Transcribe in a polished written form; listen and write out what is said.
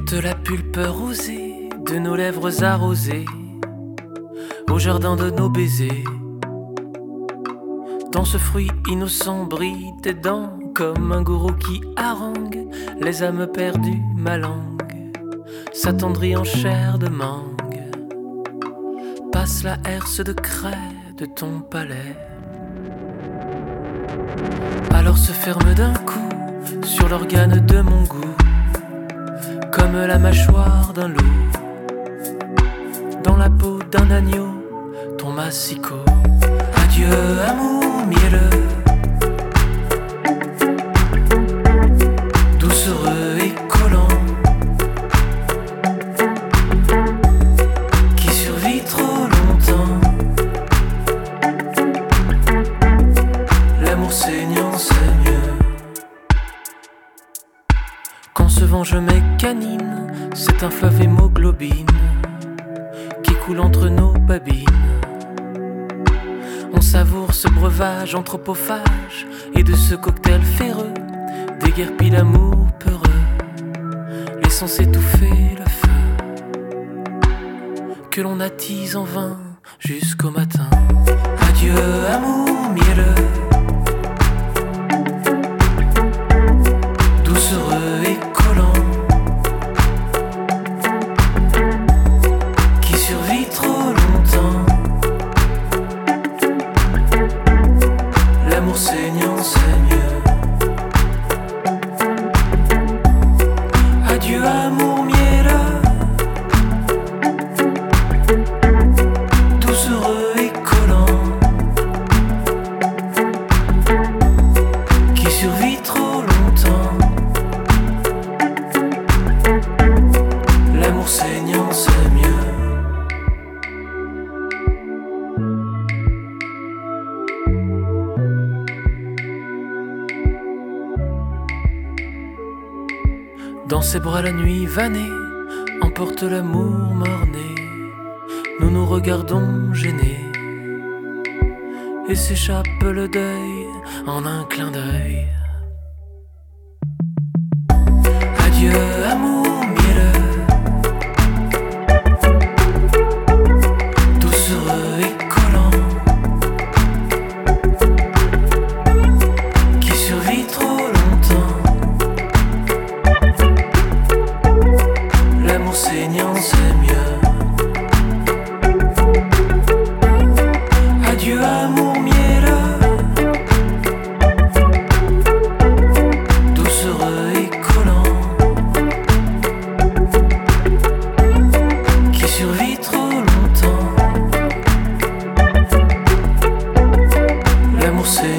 De la pulpe rosée de nos lèvres arrosées, au jardin de nos baisers. Dans ce fruit innocent brille tes dents, comme un gourou qui harangue les âmes perdues, ma langue s'attendrit en chair de mangue. Passe la herse de craie de ton palais, alors se ferme d'un coup sur l'organe de mon goût, comme la mâchoire d'un loup, dans la peau d'un agneau, ton massicot. Adieu amour mielleux, doucereux et collant, qui survit trop longtemps. L'amour saignant c'est mieux. Quand se venge mes canines, c'est un fleuve hémoglobine qui coule entre nos babines. On savoure ce breuvage anthropophage, et de ce cocktail féreux déguerpit l'amour peureux, laissant s'étouffer le feu que l'on attise en vain jusqu'au matin. Adieu amour mielleux, doucereux et collant, qui survit trop longtemps. L'amour saignant c'est mieux. Adieu amour mielleux, doucereux et collant, qui survit trop longtemps. L'amour saignant c'est mieux. Dans ses bras la nuit vannée emporte l'amour mort-né. Nous nous regardons gênés, et s'échappe le deuil en un clin d'œil. Adieu amour mielleux, doucereux et collant, qui survit trop longtemps. L'amour saignant c'est mieux. Adieu amour mielleux, doucereux et collant, qui survit trop longtemps. L'amour saignant